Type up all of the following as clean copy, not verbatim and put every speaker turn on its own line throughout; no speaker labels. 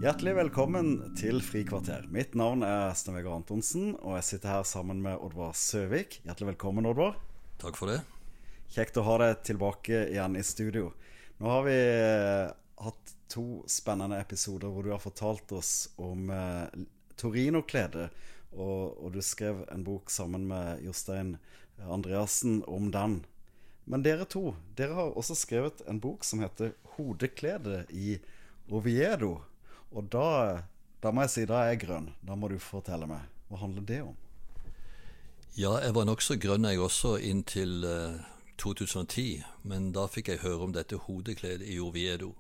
Hjertelig velkommen til Frikvarter. Mitt navn Sten Vegard Antonsen, og jeg sitter her sammen med Oddvar Søvik. Hjertelig velkommen, Oddvar.
Takk for det.
Kjekt å ha deg tilbake igjen i studio. Nå har vi hatt 2 spennende episoder hvor du har fortalt oss om Torino-klede, og du skrev en bok sammen med Jostein Andreassen om den. Men dere har også skrevet en bok som heter Hodeklede i Oviedo. Og da må jeg si, da er jeg grønn. Da må du fortelle meg. Hva handler det om?
Ja, jeg var nok så grønn jeg også inntil 2010, men da fikk jeg høre om dette hodekledet i Oviedo.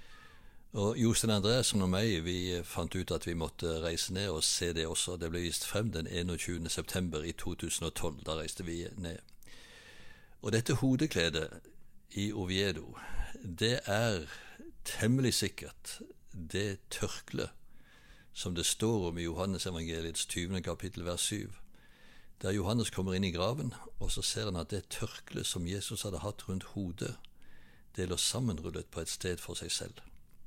Og Jostein Andreassen og meg, vi fant ut at vi måtte reise ned og se det også. Det ble vist frem den 21. september i 2012. Da reiste vi ned. Og dette hodekledet i Oviedo, det er temmelig sikkert det tørkle som det står om i Johannes evangeliets 20. kapittel vers 7, der Johannes kommer inn i graven, og så ser han at det tørkle som Jesus hadde hatt rundt hodet, det lå sammenrullet på et sted for seg selv.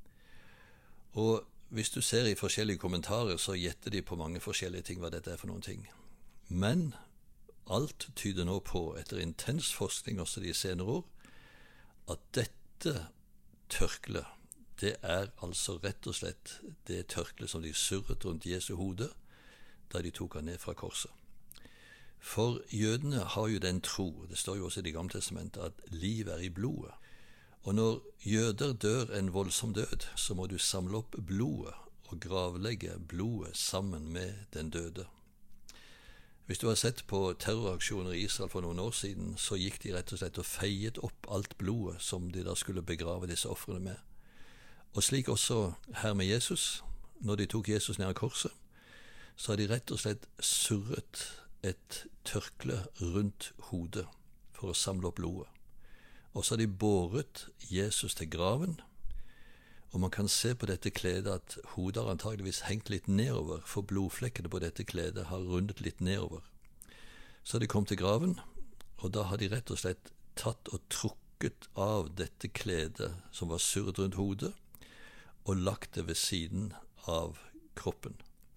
Og hvis du ser i forskjellige kommentarer, så gjetter de på mange forskjellige ting hva dette er for noen ting. Men alt tyder nå på, etter intens forskning også de senere år, at dette tørkle, det er altså rett og slett det tørkle som de surret rundt Jesu hode da de tok han ned fra korset. For jødene har jo den tro, det står jo også i Det gamle testamentet, at liv er i blodet. Og når jøder dør en voldsom død, så må du samle opp blodet og gravlegge blodet sammen med den døde. Hvis du har sett på terroraksjoner i Israel for noen år siden, så gikk de rett og slett og feiet opp alt blodet som de da skulle begrave disse ofrene med. Og slik også her med Jesus, når de tok Jesus ned av korset, så har de rett og slett surret et tørkle rundt hodet for å samle opp blodet. Og så har de båret Jesus til graven, og man kan se på dette kledet at hodet har antageligvis hengt litt nedover, for blodflekkene på dette kledet har rundet litt nedover. Så har de kommet til graven, og da har de rett og slett tatt og trukket av dette kledet som var surret rundt hodet, og lagt det ved siden av kroppen.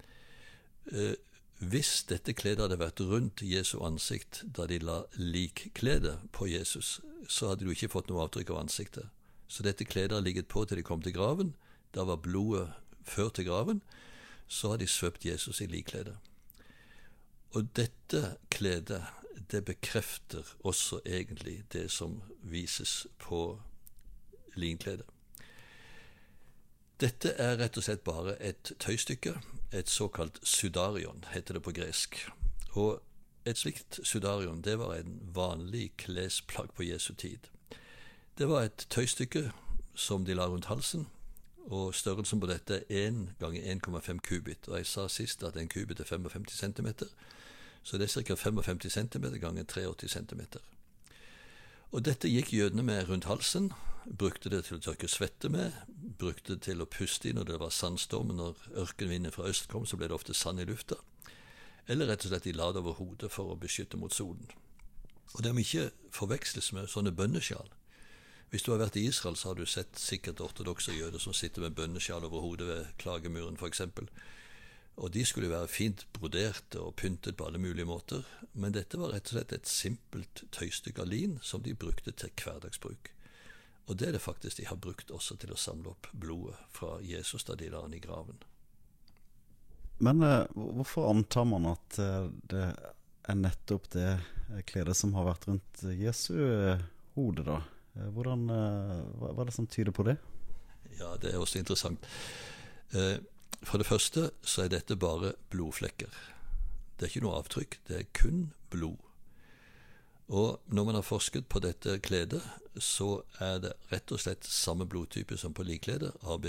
Hvis dette kledet hadde vært rundt Jesu ansikt da de la likkledet på Jesus, så hadde du ikke fått noe avtrykk av ansiktet. Så dette kledet har ligget på til de kom til graven. Da var blodet ført til graven. Så har de svøpt Jesus i likkledet. Og dette kledet, det bekrefter også egentlig det som vises på linkledet. Dette er rett og slett bare et tøystykke, et såkalt sudarion, heter det på gresk. Og et slikt sudarion, det var en vanlig klesplagg på Jesu tid. Det var et tøystykke som de la rundt halsen, og størrelsen på dette er 1 ganger 1,5 kubit. Og jeg sa sist at en kubit er 55 cm, så det er ca. 55 cm ganger 83 cm. Og dette gikk jødene med rundt halsen, brukte det til å tørke svette med, brukte det til å puste i når det var sandstorm. Når ørkenvinden fra øst kom, så ble det ofte sand i lufta. Eller rett og slett de la det over hodet for å beskytte mot solen. Og det må ikke forveksles med sånne bønnesjal. Hvis du har vært i Israel, så har du sett sikkert ortodokse jøder som sitter med bønnesjal over hodet ved klagemuren for eksempel. Og de skulle være fint broderte og pyntet på alle mulige måter, men dette var rett og slett et simpelt tøystykke av lin som de brukte til hverdagsbruk. Og det er det faktisk de har brukt også til å samle opp blodet fra Jesus da de la han i graven.
Men hvorfor antar man at det er nettopp det kledet som har vært rundt Jesu hode da? Hva er det som tyder på det?
Ja, det er også interessant. For det første så er dette bare blodflekker. Det er ikke noe avtrykk, det er kun blod. Og når man har forsket på dette kledet, så er det rett og slett samme blodtype som på likkledet, AB+.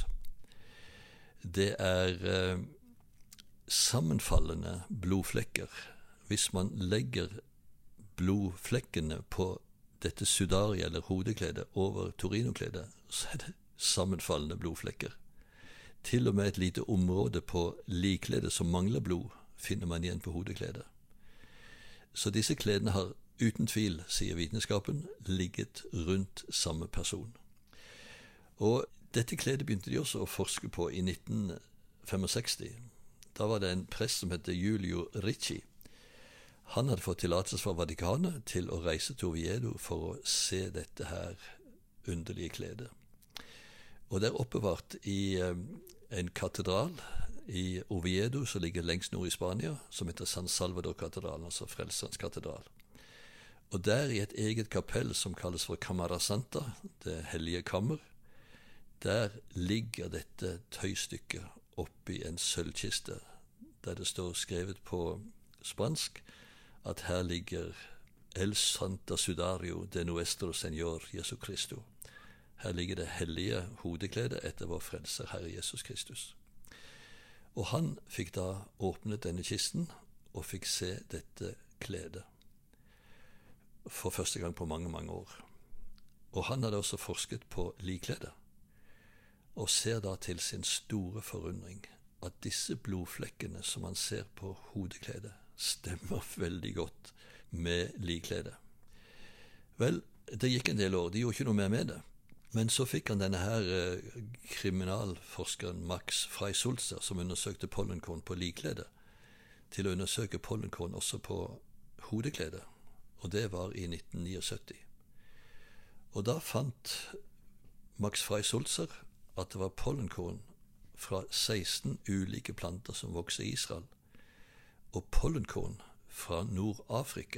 Det er sammenfallende blodflekker. Hvis man legger blodflekkene på dette sudari eller hodekledet over Torino-kledet, så er det sammenfallende blodflekker. Til og med et lite område på likkledet som mangler blod, finner man igjen på hodekledet. Så disse kledene har uten tvil, sier vitenskapen, ligget rundt samme person. Og Dette kledet begynte de også å forske på i 1965. Da var det en prest som heter Giulio Ricci. Han hadde fått tillatelse fra Vatikanet til å reise til Oviedo for å se dette her underlige kledet. Og det er oppbevart i en katedral i Oviedo som ligger lengst nord i Spania, som heter San Salvador-katedralen, altså Frelserens katedral. Og der i et eget kapell som kalles for Camara Santa, det hellige kammer, der ligger dette tøystykket oppi en sølvkiste, der det står skrevet på spansk at her ligger El Santa Sudario de Nuestro Señor Jesu Cristo. Her ligger det hellige hodekledet etter vår frelser Herre Jesus Kristus. Og han fikk da åpnet denne kisten og fikk se dette kledet for første gang på mange, mange år. Og han hadde også forsket på likkledet, og ser da til sin store forundring at disse blodflekkene som han ser på hodekledet, stemmer veldig godt med likkledet. Vel, det gikk en del år, de gjorde ikke noe mer med det. Men så fikk han denne her kriminalforskeren Max Frei-Sulzer, som undersøkte pollenkorn på likkledet, til å undersøke pollenkorn også på hodekledet. Og det var i 1979. Og da fant Max Frei-Sulzer at det var pollenkorn fra 16 ulike planter som vokser i Israel, og pollenkorn fra Nord-Afrika.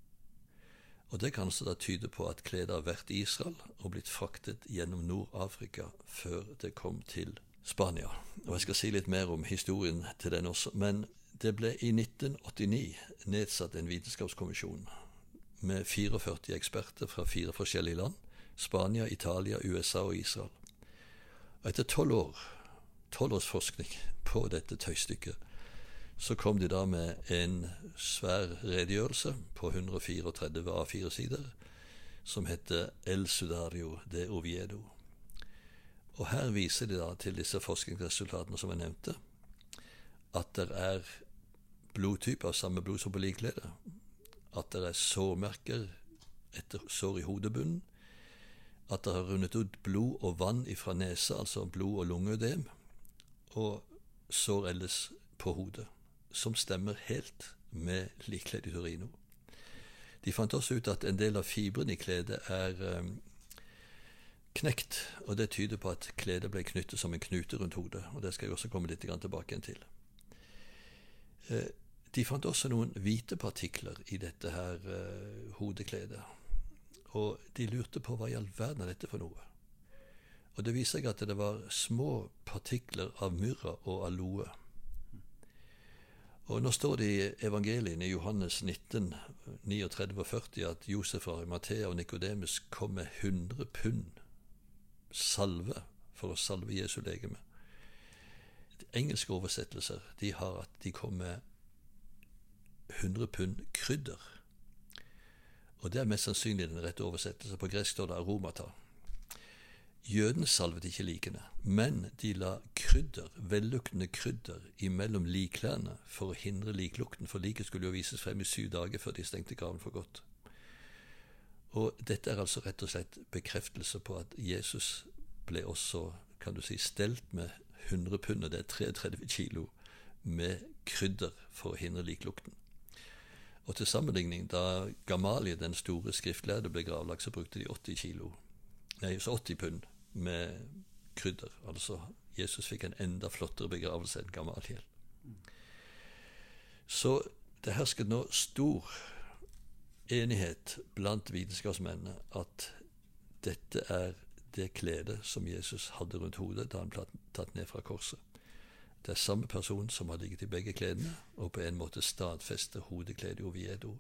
Og det kan så da tyde på at kledet har vært i Israel og blitt fraktet gjennom Nord-Afrika før det kom til Spania. Og jeg skal si litt mer om historien til den også. Men det ble i 1989 nedsatt en vitenskapskommisjon med 44 eksperter fra 4 forskjellige land: Spania, Italia, USA og Israel. Og etter 12 års forskning på dette tøystykket, så kom de da med en svær redegjørelse på 134 A4-sider, som heter El Sudario de Oviedo. Og her viser de da til disse forskningsresultatene som jeg nevnte, at det er blodtyper av samme blod som på likkledet, at det er sårmerker etter sår i hodebunnen, at det har rundet ut blod og vann ifra nesa, altså blod- og lungeødem, og sår ellers på hodet, som stemmer helt med likkledet i Torino. De fant også ut at en del av fibrene i kledet er knekt, og det tyder på at kledet ble knyttet som en knute rundt hodet, og det skal jeg også komme litt tilbake igjen til. De fant også noen hvite partikler i dette her hodekledet, og de lurte på hva i all verden er dette for noe. Og det viser seg at det var små partikler av myrra og aloe. Og nå står det i evangeliene i Johannes 19, 39 og 40 at Josef og Arimathea og Nikodemus kom med 100 pund salve for å salve Jesu legeme. De engelske oversettelser de har at de kom med 100 pund krydder. Og det er mest sannsynlig den rette oversettelse. På gresk står det aromata. Jødene salvet ikke likene, men de la krydder, velluktende krydder, imellom likklærne for å hindre liklukten, for liket skulle jo vises frem i 7 dager før de stengte graven for godt. Og dette er altså rett og slett bekreftelse på at Jesus ble også, kan du si, stelt med 100 pund, og det er 33 kilo, med krydder for å hindre liklukten. Og til sammenligning, da Gamaliel, den store skriftlærde, ble gravlagt, så brukte de 80 pund med krydder. Altså, Jesus fikk en enda flottere begravelse enn Gamaliel. Så det hersket nå stor enighet blant vitenskapsmennene at dette er det kledet som Jesus hadde rundt hodet da han ble tatt ned fra korset. Det er samme person som har ligget i begge kledene, og på en måte stadfester hodekledet i Oviedo.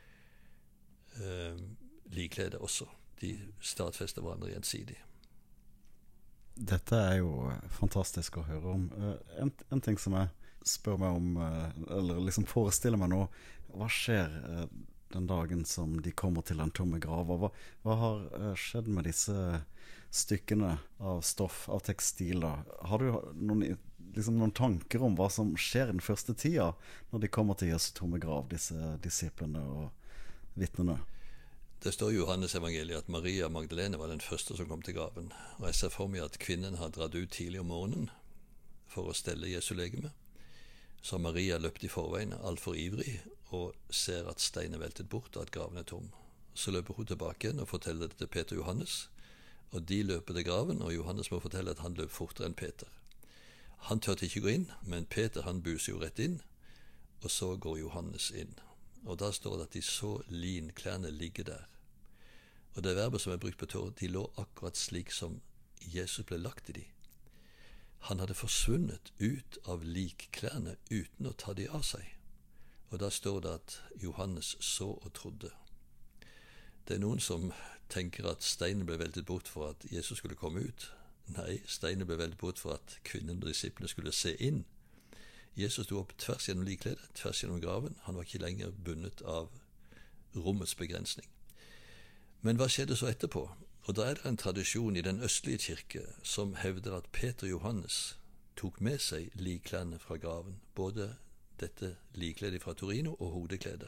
Likkledet også. De stadfester hverandre gjensidig.
Dette er jo fantastisk å høre om. En ting som jeg spør meg om, eller liksom forestiller meg nå, hva skjer den dagen som de kommer til den tomme grava? Hva har skjedd med disse stykkene av stoff, av tekstil? Har du noen tanker om hva som skjer i den første tida når de kommer til Jesu tomme grav, disse disiplene og vitnene?
Det står i Johannes evangeliet at Maria Magdalene var den første som kom til graven. Og jeg ser for meg at kvinnen har dratt ut tidlig om morgenen for å stelle Jesu legeme. Så har Maria løpt i forveien, alt for ivrig, og ser at steinen er veltet bort og at graven er tom. Så løper hun tilbake igjen og forteller det til Peter og Johannes. Og de løper til graven, og Johannes må fortelle at han løp fortere enn Peter. Han tørte ikke gå inn, men Peter han buser jo rett inn, og så går Johannes inn. Og da står det at de så linklærne ligge der. Og det verbet som er brukt på Torah, de lå akkurat slik som Jesus ble lagt i de. Han hadde forsvunnet ut av likklærne uten å ta de av seg. Og da står det at Johannes så og trodde. Det er noen som tenker at steinen ble veltet bort for at Jesus skulle komme ut. Nei, steinen ble veltet bort for at kvinnen og disiplene skulle se inn. Jesus sto opp tvers gjennom likkledet, tvers gjennom graven. Han var ikke lenger bundet av rommets begrensning. Men hva skjedde så etterpå? Og da er det en tradisjon i den østlige kirke som hevder at Peter og Johannes tok med seg likklærne fra graven, både dette likkledet fra Torino og hodekledet.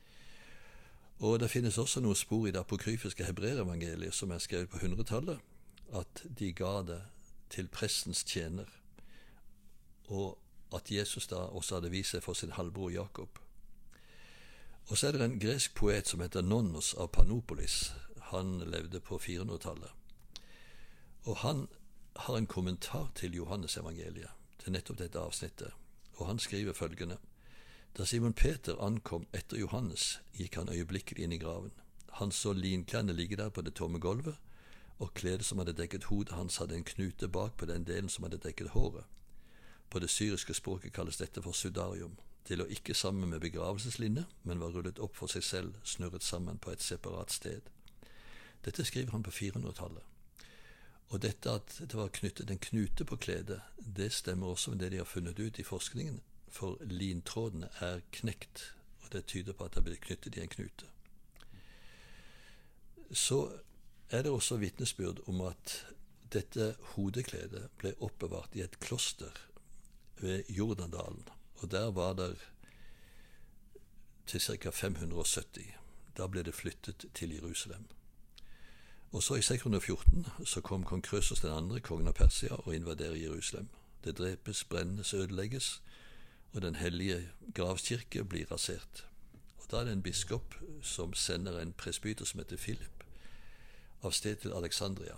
Og det finnes også noen spor i det apokryfiske hebreerevangeliet som er skrevet på 100-tallet, at de ga det til prestens tjener, og at Jesus da også hadde vist seg for sin halvbror Jakob. Og så er det en gresk poet som heter Nonnos av Panopolis. Han levde på 400-tallet. Og han har en kommentar til Johannes evangeliet, til nettopp dette avsnittet. Og han skriver følgende: Da Simon Peter ankom etter Johannes, gikk han øyeblikkelig inn i graven. Han så linklærne ligge der på det tomme gulvet, og kledet som hadde dekket hodet hans hadde en knute bak på den delen som hadde dekket håret. På det syriske språket kalles dette for sudarium. Det lå ikke sammen med begravelseslinne, men var rullet opp for seg selv, snurret sammen på et separat sted. Dette skriver han på 400-tallet. Og dette at det var knyttet en knute på kledet, det stemmer også med det de har funnet ut i forskningen, for lintrådene er knekt, og det tyder på at det er blitt knyttet i en knute. Så er det også vitnesbyrd om at dette hodekledet ble oppbevart i et kloster ved Jordandalen, og der var det til ca. 570. Da ble det flyttet til Jerusalem. Og så i 614 så kom kong Krøsos 2., kongen av Persia, og invaderer Jerusalem. Det drepes, brennes, ødelegges, og den hellige gravkirke blir rasert. Og da er det en biskop som sender en presbyter som heter Philip av sted til Alexandria.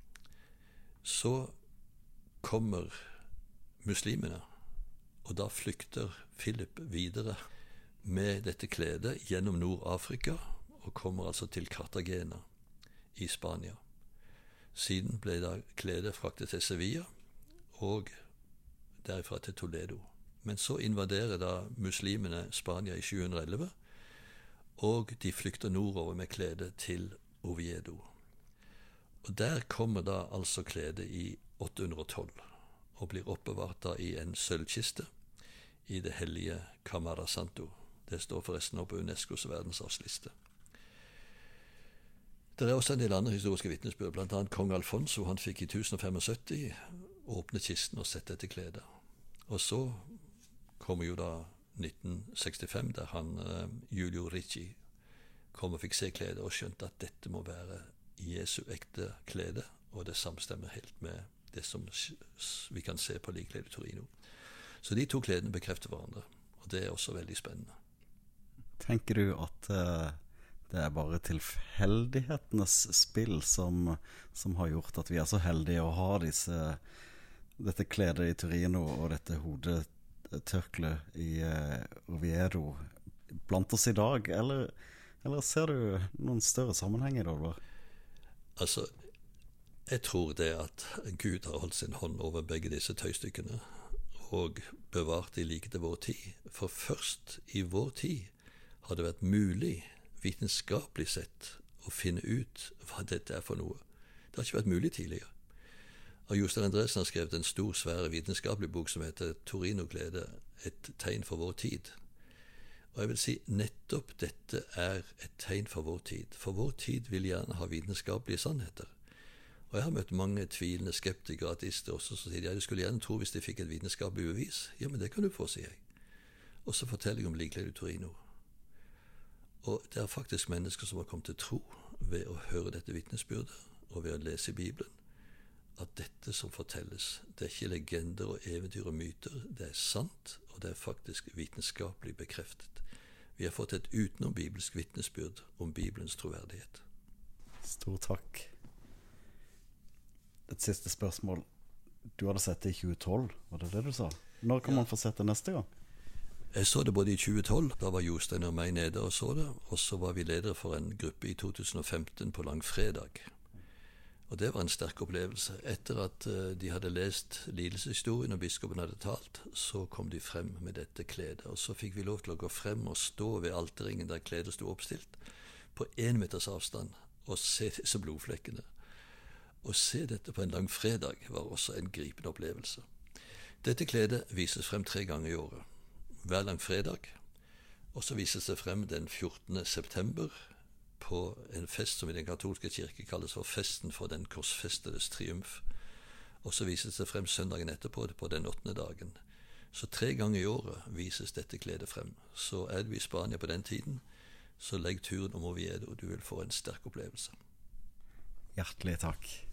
Så kommer muslimene, og da flykter Philip videre med dette kledet gjennom Nord-Afrika og kommer altså til Cartagena i Spania. Siden ble da kledet fraktet til Sevilla og derifra til Toledo. Men så invaderer da muslimene Spania i 711, og de flykter nordover med kledet til Oviedo. Og der kommer da altså kledet i 812, og blir oppbevart da i en sølvkiste i det hellige Camara Santo. Det står forresten oppe på UNESCOs verdensarvsliste. Det er også en del andre historiske vitnesbyrd, blant annet kong Alfonso. Han fikk i 1075 åpne kisten og sett dette kledet. Og så kommer jo da 1965, der Giulio Ricci, kom og fikk se kledet og skjønte at dette må være Jesu ekte klede, og det samstemmer helt med det som vi kan se på likkledet Torino. Så de to kledene bekrefter hverandre, og det er også veldig spennende.
Tenker du at det er bare tilfeldighetenes spill som har gjort at vi er så heldige å ha dette kledet i Torino og dette hodetørkleet i Oviedo blant oss i dag, eller ser du noen større sammenheng i det?
Altså, jeg tror det at Gud har holdt sin hånd over begge disse tøystykkene og bevart de like til vår tid. For først i vår tid har det vært mulig vitenskapelig sett å finne ut hva dette er for noe. Det har ikke vært mulig tidligere. Og Jostein Andresen har skrevet en stor, svære vitenskapelig bok som heter Torino-kledet, et tegn for vår tid. Og jeg vil si nettopp dette er et tegn for vår tid. For vår tid vil gjerne ha vitenskapelige sannheter. Og jeg har møtt mange tvilende skeptikere, ateister også, som sier jeg skulle gjerne tro hvis de fikk et vitenskapelig bevis. Ja, men det kan du få, sier jeg. Og så forteller jeg om likkledet Torino. Og det er faktisk mennesker som har kommet til tro ved å høre dette vitnesbyrdet, og ved å lese i Bibelen, at dette som fortelles, det er ikke legender og eventyr og myter, det er sant, og det er faktisk vitenskapelig bekreftet. Vi har fått et utenom-bibelsk vitnesbyrd om Bibelens troverdighet.
Stor takk. Et siste spørsmål. Du hadde sett det i 2012, var det det du sa? Når kan man få sett det neste gang?
Jeg så det både i 2012, da var Jostein og meg nede og så det, og så var vi ledere for en gruppe i 2015 på langfredag. Og det var en sterk opplevelse. Etter at de hadde lest lidelseshistorien og biskopen hadde talt, så kom de frem med dette kledet. Og så fikk vi lov til å gå frem og stå ved alterringen der kledet sto oppstilt, på 1 meters avstand, og se disse blodflekkene. Å se dette på en langfredag var også en gripende opplevelse. Dette kledet vises frem 3 ganger i året. Hver langfredag, og så vises det frem den 14. september, på en fest som i den katolske kirke kalles for festen for den korsfestedes triumf. Og så vises det frem søndagen etterpå, på den 8. dagen. Så 3 ganger i året vises dette kledet frem. Så er du i Spania på den tiden, så legg turen om Oviedo, og du vil få en sterk opplevelse.
Hjertelig takk.